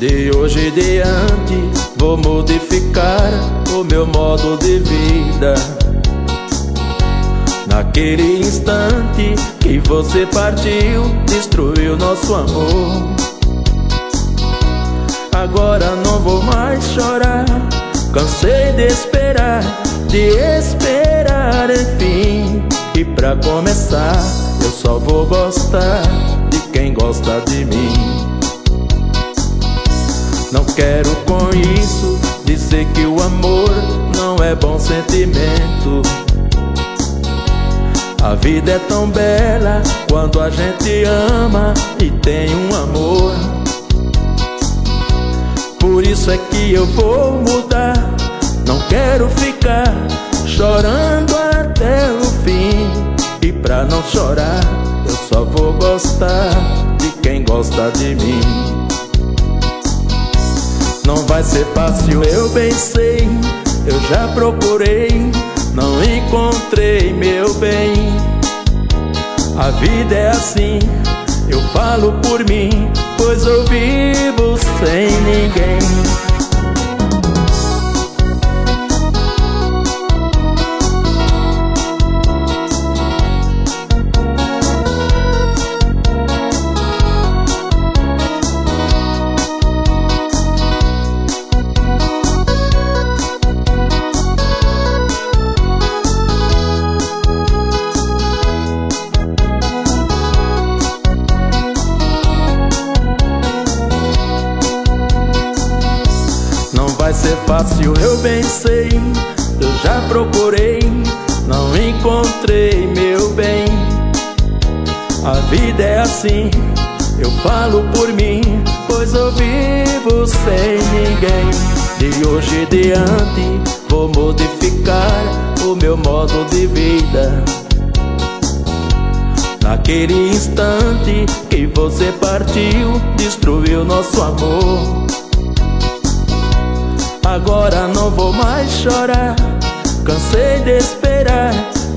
De hoje em diante vou modificar o meu modo de vida. Naquele instante que você partiu, destruiu nosso amor. Agora não vou mais chorar, cansei de esperar, enfim. E pra começar, eu só vou gostar de quem gosta de mim. Não quero com isso dizer que o amor não é bom sentimento. A vida é tão bela quando a gente ama e tem um amor. Por isso é que eu vou mudar, não quero ficar chorando até o fim. E pra não chorar, eu só vou gostar de quem gosta de mim. Não vai ser fácil, eu bem sei, eu já procurei, não encontrei, meu bem. A vida é assim, eu falo por mim, pois eu vivo sem ninguém. Vai ser fácil, eu bem sei, eu já procurei, não encontrei, meu bem. A vida é assim, eu falo por mim, pois eu vivo sem ninguém. De hoje em diante vou modificar o meu modo de vida. Naquele instante que você partiu, destruiu nosso amor. Agora não vou mais chorar, cansei de esperar,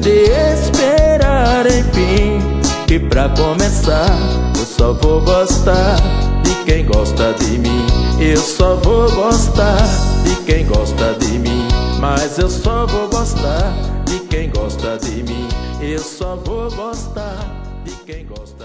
enfim. E pra começar, eu só vou gostar de quem gosta de mim. Eu só vou gostar de quem gosta de mim. Mas eu só vou gostar de quem gosta de mim. Eu só vou gostar de quem gosta.